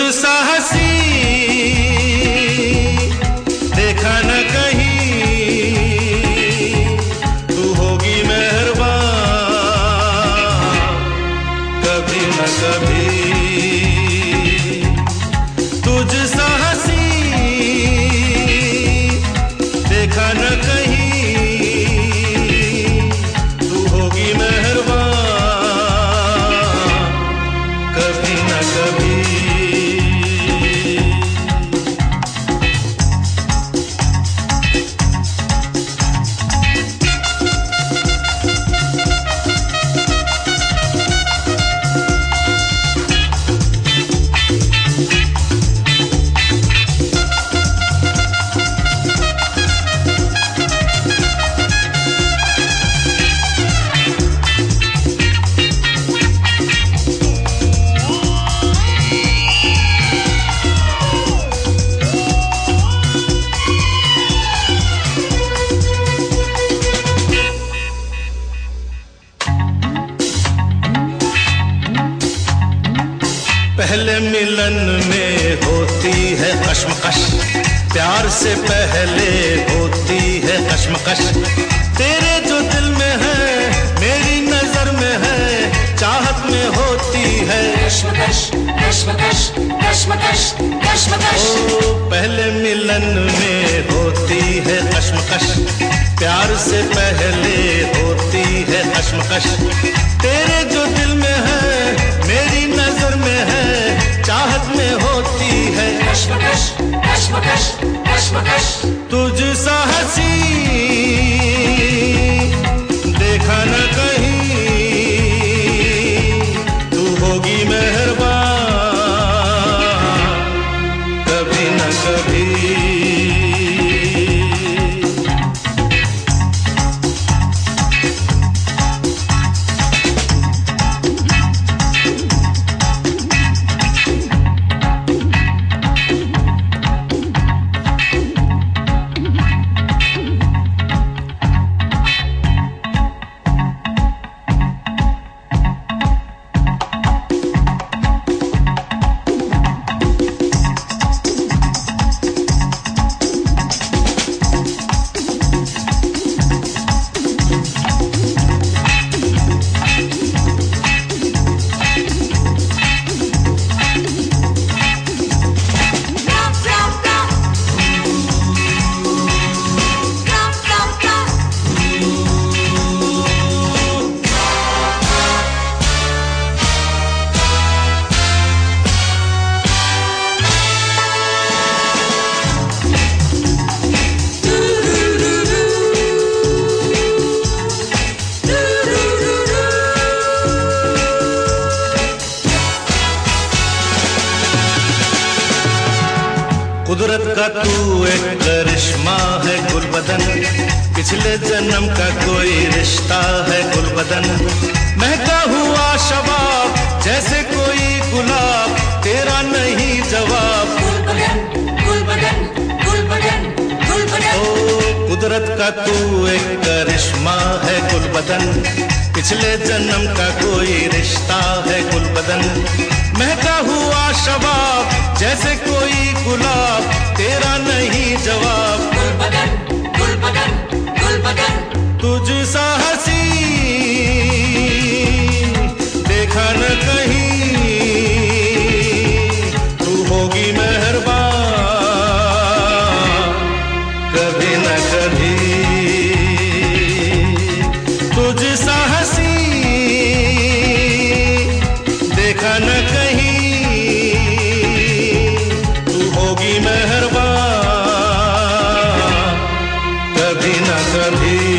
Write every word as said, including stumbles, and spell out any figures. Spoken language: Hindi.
सा हसी देखा न कहीं, तू होगी मेहरबान कभी न कभी। तुझ सा हसी देखा न कहीं, तू होगी मेहरबान कभी न कभी। पहले मिलन में होती है कश्मकश, प्यार से पहले होती है कश्मकश। तेरे जो दिल में है मेरी नजर में है, चाहत में होती है कश्मकश कश्मकश कश्मकश कश्मकश। ओ पहले मिलन में होती है कश्मकश, प्यार से पहले होती है कश्मकश। तेरे जो दिल में है मेरी नजर में है, चाहत में होती है कश्मकश कश्मकश कश्मकश। तुझ सा हसी देखा न कहीं, तू होगी मेहरबान कभी न कभी। कुदरत का तू एक करिश्मा है गुलबदन, पिछले जन्म का कोई रिश्ता है गुलबदन। महका हुआ शबाब जैसे कोई गुलाब, तेरा नहीं जवाब गुलबदन गुलबदन गुलबदन गुलबदन। ओ कुदरत का तू एक करिश्मा है गुलबदन, पिछले जन्म का कोई रिश्ता है गुलबदन। महका हुआ शबाब जैसे कोई गुलाब, तेरा नहीं जवाब गुलबदन गुलबदन गुलबदन। तुझ सा हसी देखा न कहीं, तू होगी मेहरबान कभी न कभी। तुझ सा हसी देखा न कहीं, तू होगी मेहरबान कभी न कभी।